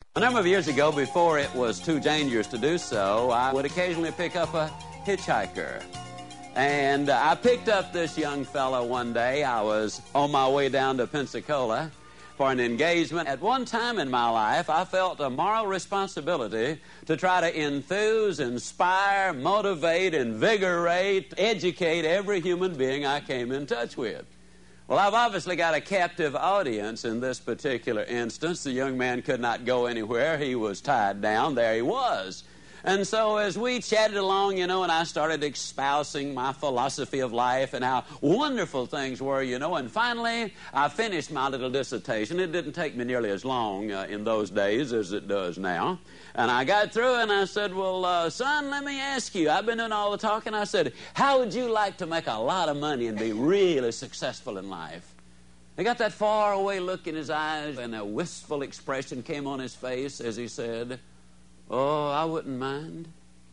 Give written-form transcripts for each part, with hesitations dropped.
A number of years ago, before it was too dangerous to do so, I would occasionally pick up a hitchhiker. And I picked up this young fellow one day. I was on my way down to Pensacola for an engagement. At one time in my life, I felt a moral responsibility to try to enthuse, inspire, motivate, invigorate, educate every human being I came in touch with. Well, I've obviously got a captive audience in this particular instance. The young man could not go anywhere. He was tied down. There he was. And so as we chatted along, and I started espousing my philosophy of life and how wonderful things were, and finally I finished my little dissertation. It didn't take me nearly as long in those days as it does now. And I got through and I said, well, son, let me ask you. I've been doing all the talking. I said, how would you like to make a lot of money and be really successful in life? He got that faraway look in his eyes and a wistful expression came on his face as he said, oh, I wouldn't mind.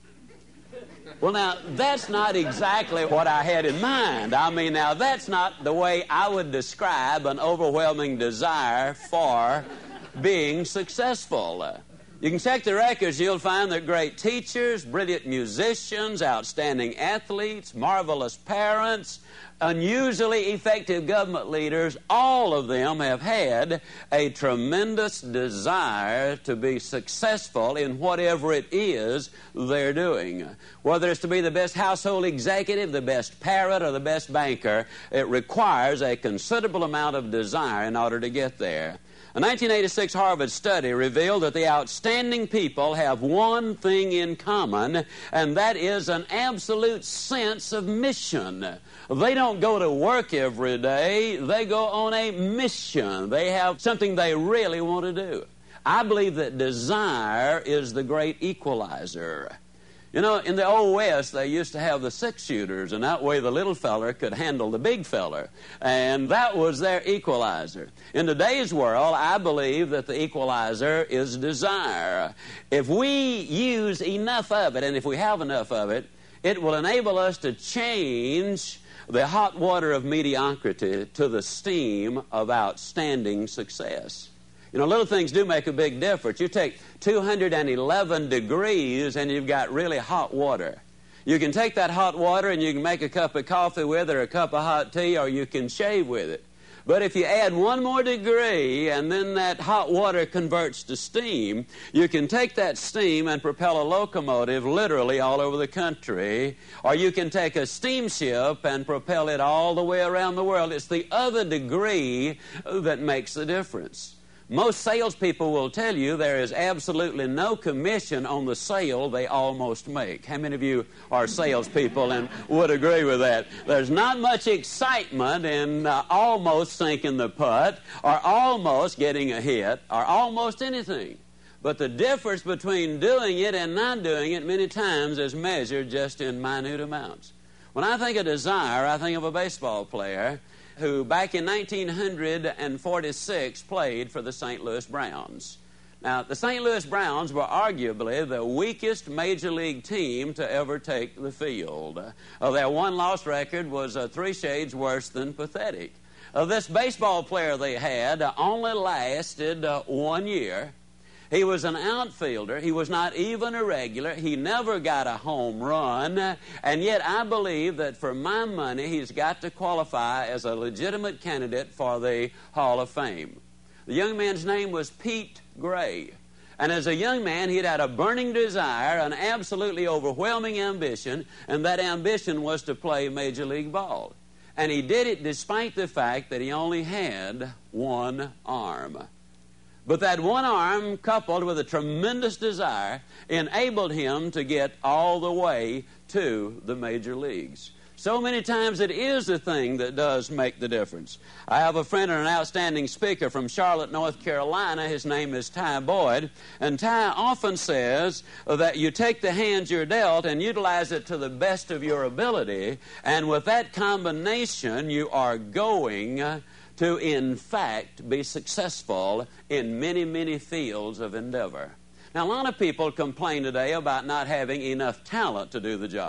Well, now, that's not exactly what I had in mind. I mean, now, that's not the way I would describe an overwhelming desire for being successful. You can check the records. You'll find that great teachers, brilliant musicians, outstanding athletes, marvelous parents, unusually effective government leaders, all of them have had a tremendous desire to be successful in whatever it is they're doing. Whether it's to be the best household executive, the best parent, or the best banker, it requires a considerable amount of desire in order to get there. A 1986 Harvard study revealed that the outstanding people have one thing in common, and that is an absolute sense of mission. They don't go to work every day. They go on a mission. They have something they really want to do. I believe that desire is the great equalizer. In the Old West, they used to have the six-shooters, and that way the little feller could handle the big feller. And that was their equalizer. In today's world, I believe that the equalizer is desire. If we use enough of it, and if we have enough of it, it will enable us to change the hot water of mediocrity to the steam of outstanding success. Little things do make a big difference. You take 211 degrees and you've got really hot water. You can take that hot water and you can make a cup of coffee with it or a cup of hot tea, or you can shave with it. But if you add one more degree and then that hot water converts to steam, you can take that steam and propel a locomotive literally all over the country, or you can take a steamship and propel it all the way around the world. It's the other degree that makes the difference. Most salespeople will tell you there is absolutely no commission on the sale they almost make. How many of you are salespeople and would agree with that? There's not much excitement in almost sinking the putt, or almost getting a hit, or almost anything. But the difference between doing it and not doing it many times is measured just in minute amounts. When I think of desire, I think of a baseball player who back in 1946 played for the St. Louis Browns. Now, the St. Louis Browns were arguably the weakest major league team to ever take the field. Their one-loss record was 3 shades worse than pathetic. This baseball player they had only lasted 1 year. He was an outfielder. He was not even a regular. He never got a home run. And yet I believe that for my money, he's got to qualify as a legitimate candidate for the Hall of Fame. The young man's name was Pete Gray. And as a young man, he'd had a burning desire, an absolutely overwhelming ambition, and that ambition was to play Major League ball. And he did it despite the fact that he only had one arm. But that one arm, coupled with a tremendous desire, enabled him to get all the way to the major leagues. So many times it is the thing that does make the difference. I have a friend and an outstanding speaker from Charlotte, North Carolina. His name is Ty Boyd. And Ty often says that you take the hand you're dealt and utilize it to the best of your ability. And with that combination, you are going to, in fact, be successful in many, many fields of endeavor. Now, a lot of people complain today about not having enough talent to do the job.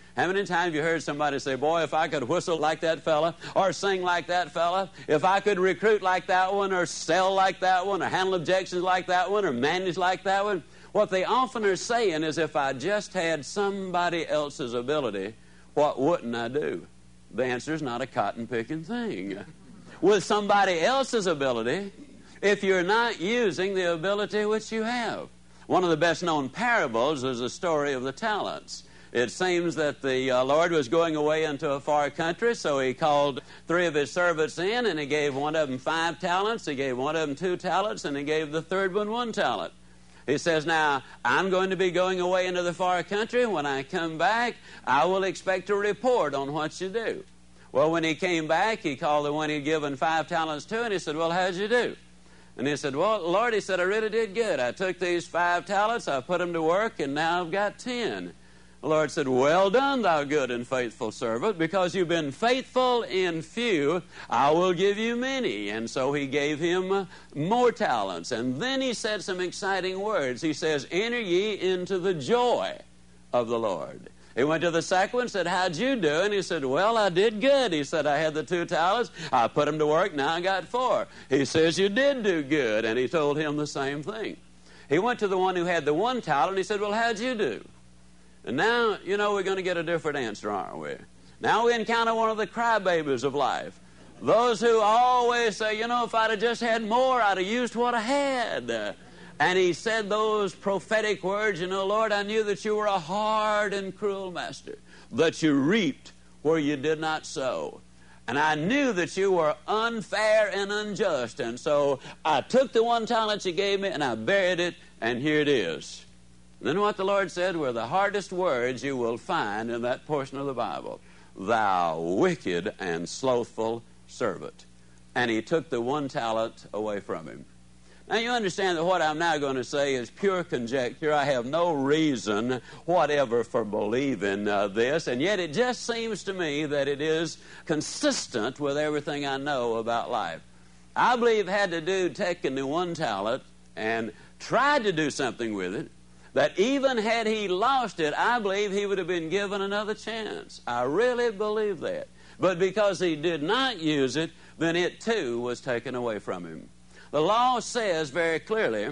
How many times have you heard somebody say, boy, if I could whistle like that fella, or sing like that fella, if I could recruit like that one, or sell like that one, or handle objections like that one, or manage like that one? What they often are saying is, if I just had somebody else's ability, what wouldn't I do? The answer is not a cotton-picking thing. With somebody else's ability, if you're not using the ability which you have. One of the best-known parables is the story of the talents. It seems that the Lord was going away into a far country, so he called 3 of his servants in, and he gave one of them 5 talents, he gave one of them 2 talents, and he gave the third one 1 talent. He says, now, I'm going to be going away into the far country. When I come back, I will expect a report on what you do. Well, when he came back, he called the one he'd given 5 talents to, and he said, well, how'd you do? And he said, well, Lord, he said, I really did good. I took these 5 talents, I put them to work, and now I've got 10. The Lord said, well done, thou good and faithful servant. Because you've been faithful in few, I will give you many. And so he gave him more talents. And then he said some exciting words. He says, enter ye into the joy of the Lord. He went to the second one and said, how'd you do? And he said, well, I did good. He said, I had the 2 talents. I put them to work. Now I got 4. He says, you did do good. And he told him the same thing. He went to the one who had the 1 talent. And he said, well, how'd you do? And now, you know, we're going to get a different answer, aren't we? Now we encounter one of the crybabies of life. Those who always say, you know, if I'd have just had more, I'd have used what I had. And he said those prophetic words, you know, Lord, I knew that you were a hard and cruel master, that you reaped where you did not sow. And I knew that you were unfair and unjust. And so I took the 1 talent you gave me and I buried it, and here it is. Then what the Lord said were the hardest words you will find in that portion of the Bible. Thou wicked and slothful servant. And he took the 1 talent away from him. Now you understand that what I'm now going to say is pure conjecture. I have no reason whatever for believing this, and yet it just seems to me that it is consistent with everything I know about life. I believe had the dude taken the 1 talent and tried to do something with it, that even had he lost it, I believe he would have been given another chance. I really believe that. But because he did not use it, then it too was taken away from him. The law says very clearly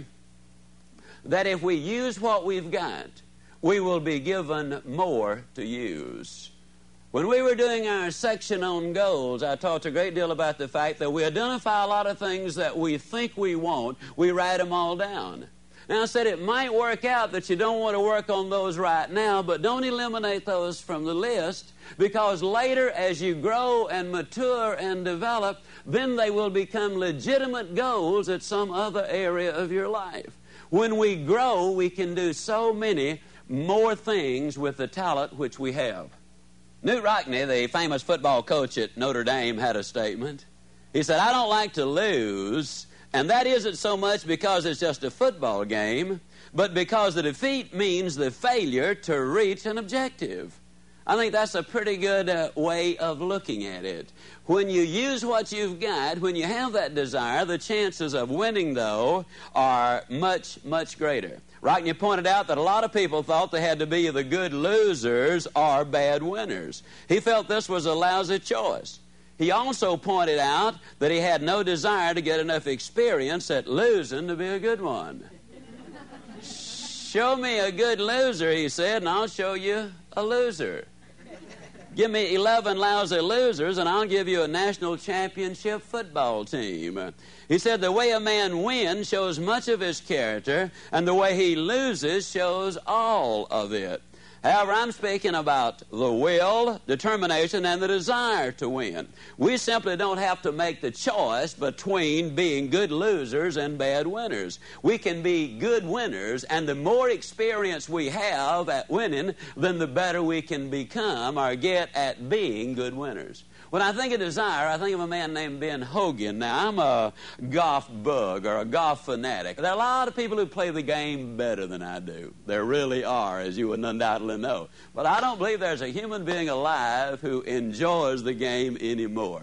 that if we use what we've got, we will be given more to use. When we were doing our section on goals, I talked a great deal about the fact that we identify a lot of things that we think we want. We write them all down. Now, I said it might work out that you don't want to work on those right now, but don't eliminate those from the list, because later as you grow and mature and develop, then they will become legitimate goals at some other area of your life. When we grow, we can do so many more things with the talent which we have. Knute Rockne, the famous football coach at Notre Dame, had a statement. He said, I don't like to lose. And that isn't so much because it's just a football game, but because the defeat means the failure to reach an objective. I think that's a pretty good way of looking at it. When you use what you've got, when you have that desire, the chances of winning, though, are much, much greater. Rockne pointed out that a lot of people thought they had to be the good losers or bad winners. He felt this was a lousy choice. He also pointed out that he had no desire to get enough experience at losing to be a good one. Show me a good loser, he said, and I'll show you a loser. Give me 11 lousy losers, and I'll give you a national championship football team. He said the way a man wins shows much of his character, and the way he loses shows all of it. However, I'm speaking about the will, determination, and the desire to win. We simply don't have to make the choice between being good losers and bad winners. We can be good winners, and the more experience we have at winning, then the better we can become or get at being good winners. When I think of desire, I think of a man named Ben Hogan. Now, I'm a golf bug or a golf fanatic. There are a lot of people who play the game better than I do. There really are, as you would undoubtedly know. But I don't believe there's a human being alive who enjoys the game anymore.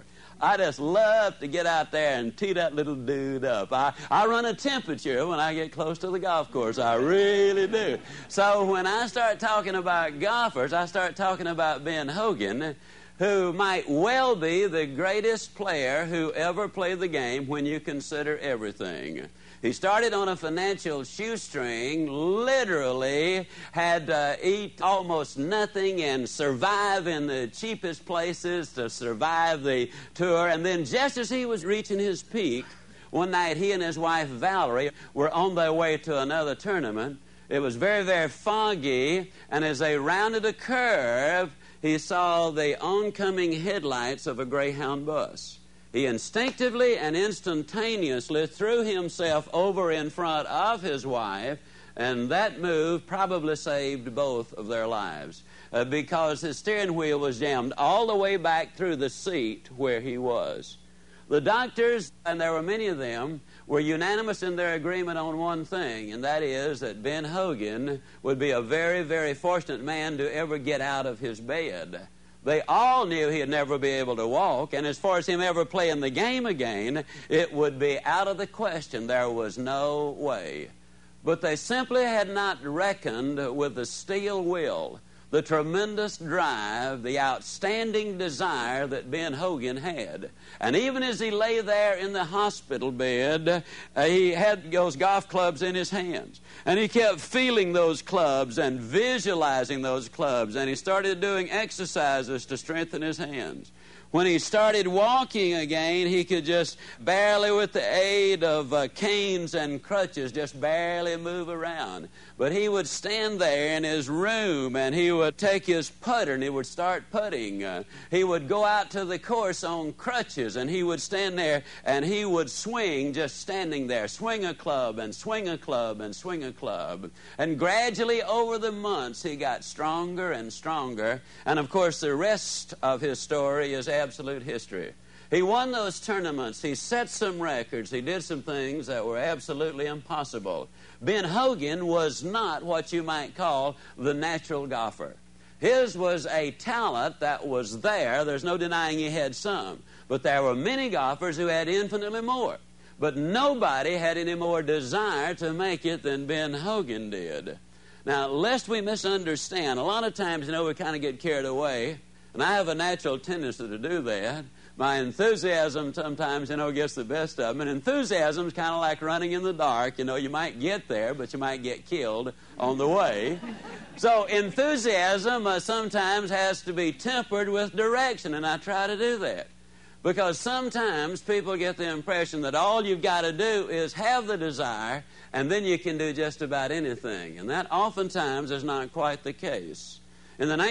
I just love to get out there and tee that little dude up. I run a temperature when I get close to the golf course. I really do. So when I start talking about golfers, I start talking about Ben Hogan, who might well be the greatest player who ever played the game when you consider everything. He started on a financial shoestring, literally had to eat almost nothing and survive in the cheapest places to survive the tour. And then just as he was reaching his peak, one night he and his wife Valerie were on their way to another tournament. It was very, very foggy, and as they rounded a curve, he saw the oncoming headlights of a Greyhound bus. He instinctively and instantaneously threw himself over in front of his wife, and that move probably saved both of their lives because his steering wheel was jammed all the way back through the seat where he was. The doctors, and there were many of them, were unanimous in their agreement on one thing, and that is that Ben Hogan would be a very, very fortunate man to ever get out of his bed. They all knew he'd never be able to walk, and as far as him ever playing the game again, it would be out of the question. There was no way. But they simply had not reckoned with the steel will, the tremendous drive, the outstanding desire that Ben Hogan had. And even as he lay there in the hospital bed, he had those golf clubs in his hands. And he kept feeling those clubs and visualizing those clubs. And he started doing exercises to strengthen his hands. When he started walking again, he could just barely, with the aid of canes and crutches, just barely move around. But he would stand there in his room, and he would take his putter, and he would start putting. He would go out to the course on crutches, and he would stand there, and he would swing, just standing there, swing a club, and swing a club, and swing a club. And gradually, over the months, he got stronger and stronger. And, of course, the rest of his story is absolute history. He won those tournaments. He set some records. He did some things that were absolutely impossible. Ben Hogan was not what you might call the natural golfer. His was a talent that was there. There's no denying he had some. But there were many golfers who had infinitely more. But nobody had any more desire to make it than Ben Hogan did. Now, lest we misunderstand, a lot of times, we kind of get carried away. And I have a natural tendency to do that. My enthusiasm sometimes, gets the best of me. And enthusiasm is kind of like running in the dark. You might get there, but you might get killed on the way. So enthusiasm sometimes has to be tempered with direction, and I try to do that. Because sometimes people get the impression that all you've got to do is have the desire, and then you can do just about anything. And that oftentimes is not quite the case. In the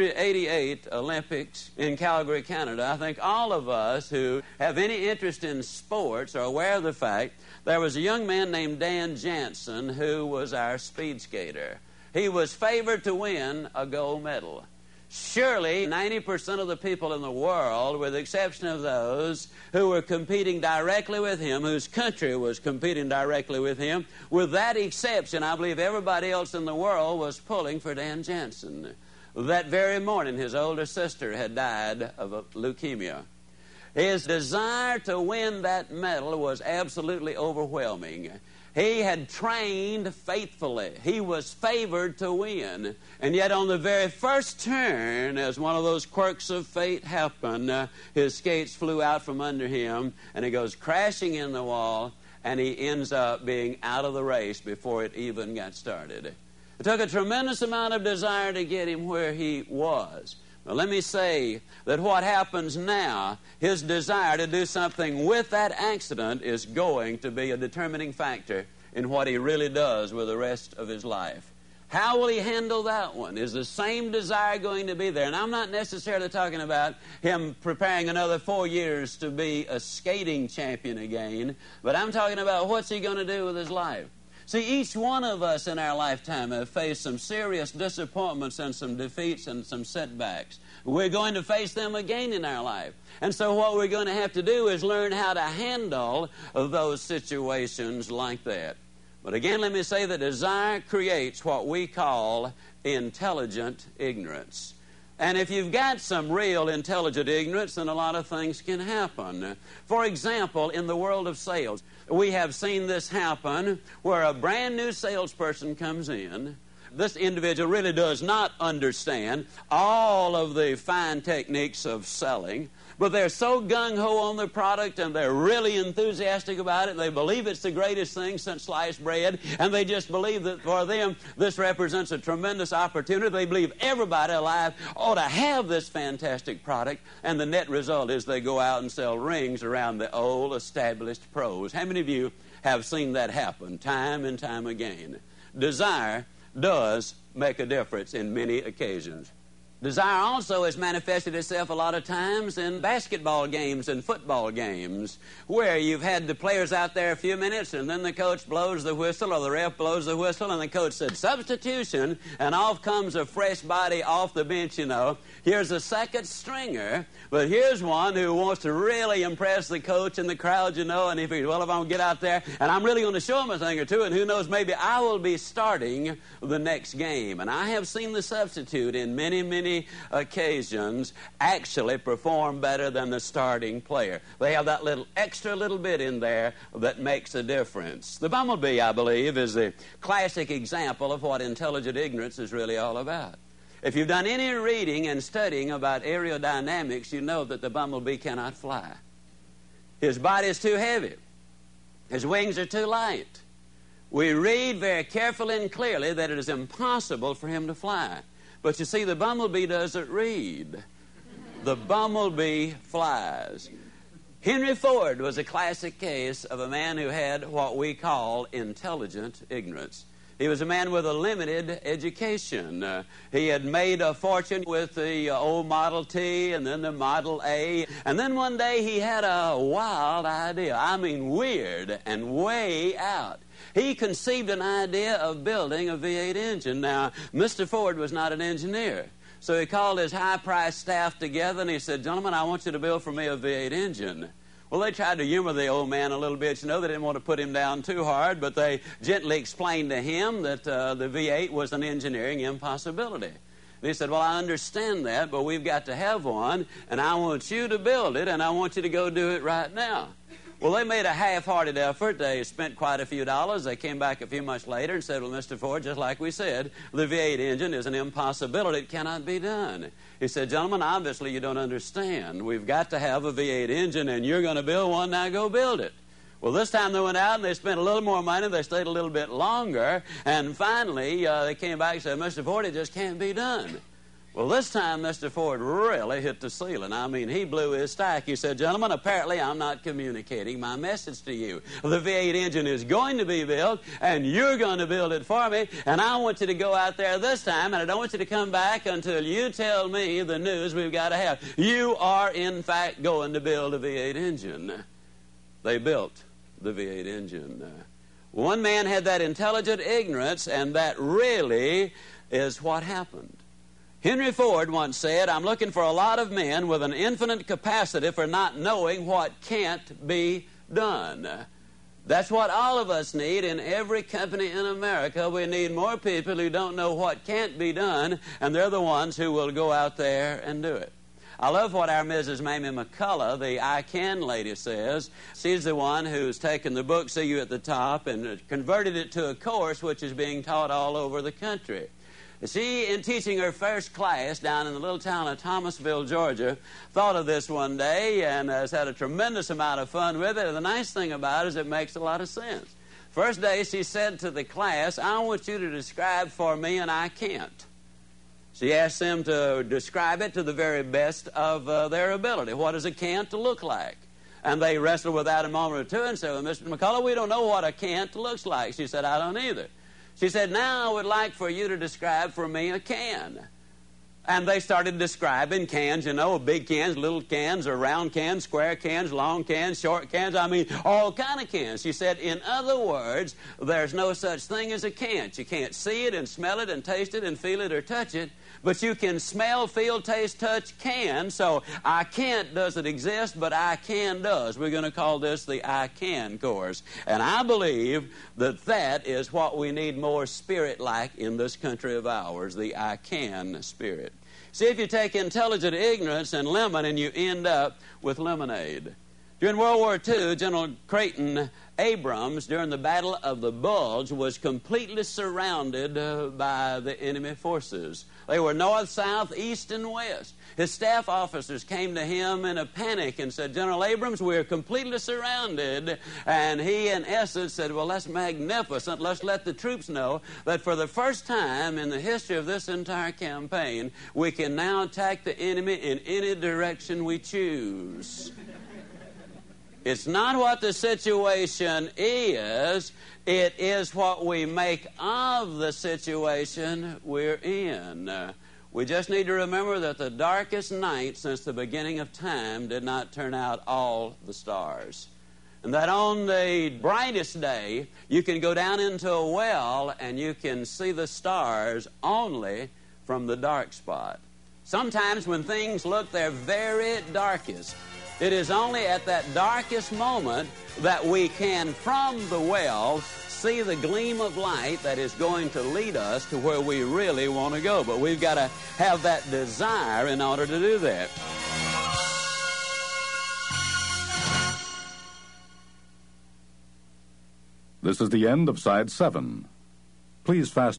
1988 Olympics in Calgary, Canada, I think all of us who have any interest in sports are aware of the fact there was a young man named Dan Jansen who was our speed skater. He was favored to win a gold medal. Surely 90% of the people in the world, with the exception of those who were competing directly with him, whose country was competing directly with him, with that exception, I believe everybody else in the world was pulling for Dan Jansen. That very morning, his older sister had died of leukemia. His desire to win that medal was absolutely overwhelming. He had trained faithfully. He was favored to win. And yet on the very first turn, as one of those quirks of fate happened, his skates flew out from under him, and he goes crashing in the wall, and he ends up being out of the race before it even got started. It took a tremendous amount of desire to get him where he was. Now, let me say that what happens now, his desire to do something with that accident is going to be a determining factor in what he really does with the rest of his life. How will he handle that one? Is the same desire going to be there? And I'm not necessarily talking about him preparing another 4 years to be a skating champion again, but I'm talking about what's he going to do with his life. See, each one of us in our lifetime have faced some serious disappointments and some defeats and some setbacks. We're going to face them again in our life. And so what we're going to have to do is learn how to handle those situations like that. But again, let me say that desire creates what we call intelligent ignorance. And if you've got some real intelligent ignorance, then a lot of things can happen. For example, in the world of sales, we have seen this happen where a brand new salesperson comes in. This individual really does not understand all of the fine techniques of selling, but they're so gung-ho on the product and they're really enthusiastic about it. They believe it's the greatest thing since sliced bread, and they just believe that for them this represents a tremendous opportunity. They believe everybody alive ought to have this fantastic product, and the net result is they go out and sell rings around the old established pros. How many of you have seen that happen time and time again? Desire does make a difference in many occasions. Desire also has manifested itself a lot of times in basketball games and football games, where you've had the players out there a few minutes and then the coach blows the whistle or the ref blows the whistle and the coach said substitution, and off comes a fresh body off the bench, you know. Here's a second stringer, but here's one who wants to really impress the coach and the crowd, you know, and if he's, well, if I'm going to get out there and I'm really going to show him a thing or two, and who knows, maybe I will be starting the next game. And I have seen the substitute in many occasions actually perform better than the starting player. They have that little extra little bit in there that makes a difference. The bumblebee, I believe, is the classic example of what intelligent ignorance is really all about. If you've done any reading and studying about aerodynamics, you know that the bumblebee cannot fly. His body is too heavy. His wings are too light. We read very carefully and clearly that it is impossible for him to fly. But you see, the bumblebee doesn't read. The bumblebee flies. Henry Ford was a classic case of a man who had what we call intelligent ignorance. He was a man with a limited education. He had made a fortune with the old Model T and then the Model A. And then one day he had a wild idea. I mean, weird and way out. He conceived an idea of building a V8 engine. Now, Mr. Ford was not an engineer. So he called his high-priced staff together and he said, gentlemen, I want you to build for me a V8 engine. Well, they tried to humor the old man a little bit. You know, they didn't want to put him down too hard, but they gently explained to him that the V8 was an engineering impossibility. And he said, well, I understand that, but we've got to have one, and I want you to build it, and I want you to go do it right now. Well, they made a half-hearted effort. They spent quite a few dollars. They came back a few months later and said, well, Mr. Ford, just like we said, the V8 engine is an impossibility. It cannot be done. He said, gentlemen, obviously you don't understand. We've got to have a V8 engine, and you're going to build one. Now go build it. Well, this time they went out and they spent a little more money. They stayed a little bit longer. And finally, they came back and said, Mr. Ford, it just can't be done. Well, this time Mr. Ford really hit the ceiling. I mean, he blew his stack. He said, gentlemen, apparently I'm not communicating my message to you. The V8 engine is going to be built, and you're going to build it for me, and I want you to go out there this time, and I don't want you to come back until you tell me the news we've got to have. You are, in fact, going to build a V8 engine. They built the V8 engine. One man had that intelligent ignorance, and that really is what happened. Henry Ford once said, I'm looking for a lot of men with an infinite capacity for not knowing what can't be done. That's what all of us need in every company in America. We need more people who don't know what can't be done, and they're the ones who will go out there and do it. I love what our Mrs. Mamie McCullough, the I Can lady, says. She's the one who's taken the book, See You at the Top, and converted it to a course which is being taught all over the country. She, in teaching her first class down in the little town of Thomasville, Georgia, thought of this one day and has had a tremendous amount of fun with it. And the nice thing about it is it makes a lot of sense. First day, she said to the class, I want you to describe for me an I can't. She asked them to describe it to the very best of their ability. What does a can't look like? And they wrestled with that a moment or two and said, well, Mr. McCullough, we don't know what a can't looks like. She said, I don't either. She said, now I would like for you to describe for me a can. And they started describing cans, you know, big cans, little cans, or round cans, square cans, long cans, short cans. I mean, all kind of cans. She said, in other words, there's no such thing as a can. You can't see it and smell it and taste it and feel it or touch it, but you can smell, feel, taste, touch, can. So I can't doesn't exist, but I can does. We're going to call this the I Can course. And I believe that that is what we need more spirit like in this country of ours, the I Can spirit. See if you take intelligent ignorance and lemon and you end up with lemonade. During World War II, General Creighton Abrams, during the Battle of the Bulge, was completely surrounded by the enemy forces. They were north, south, east, and west. His staff officers came to him in a panic and said, General Abrams, we're completely surrounded. And he, in essence, said, well, that's magnificent. Let's let the troops know that for the first time in the history of this entire campaign, we can now attack the enemy in any direction we choose. It's not what the situation is, it is what we make of the situation we're in. We just need to remember that the darkest night since the beginning of time did not turn out all the stars. And that on the brightest day, you can go down into a well and you can see the stars only from the dark spot. Sometimes when things look their very darkest, it is only at that darkest moment that we can, from the well, see the gleam of light that is going to lead us to where we really want to go. But we've got to have that desire in order to do that. This is the end of Side 7. Please fast